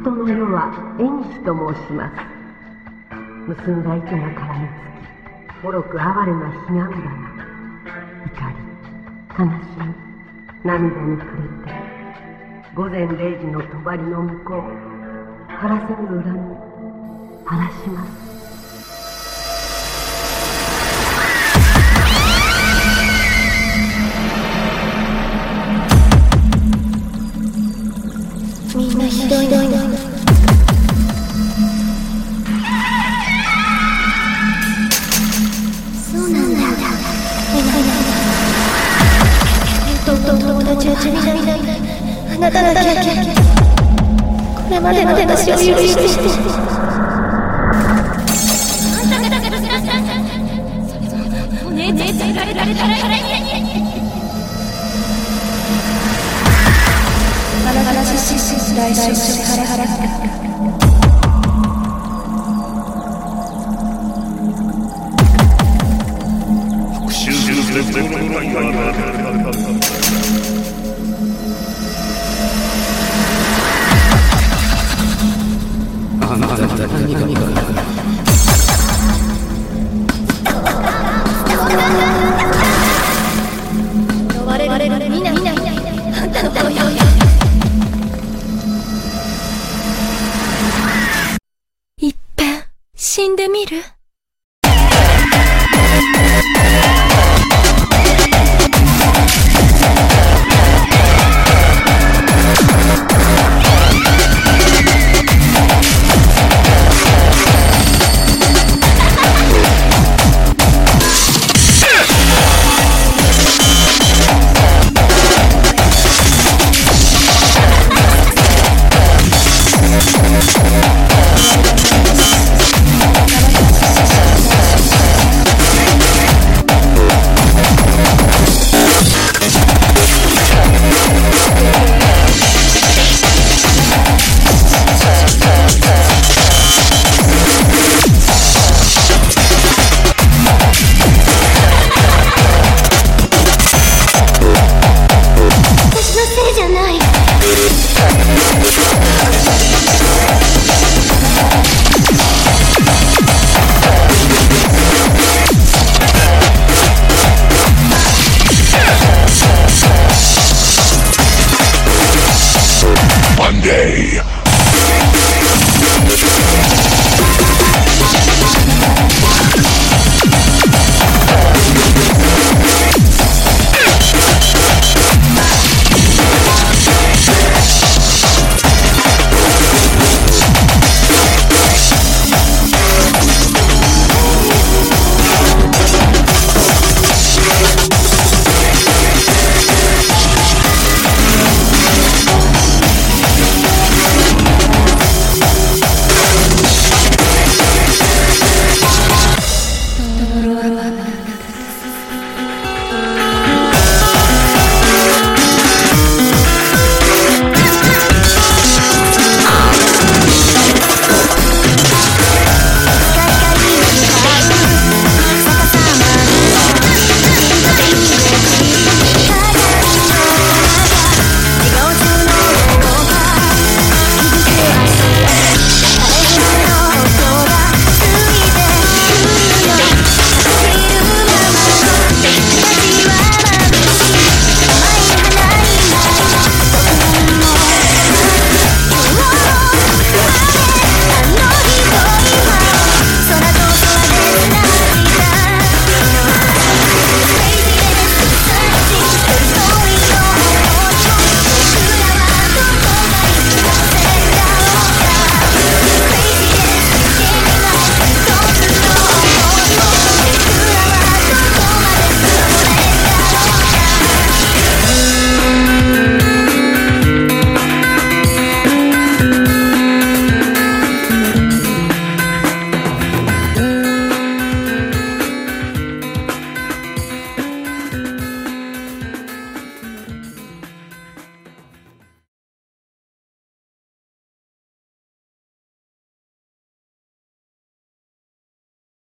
人の世は縁日と申します。結んだ糸が絡みつき、脆く哀れな彼岸花、怒り、悲しみ、涙に暮れて、午前0時の帳の向こう、晴らせぬ恨み、晴らします。 みんなひどいの。そうなんだ。友達は君だ。あなただけこれまでの私を許して。あんただけどお姉ちゃんられたら話来週ハラ復讐する全部が言われる。あなた何が我々みんなあんたの声よ。 いっぺん死んでみる？ Monday.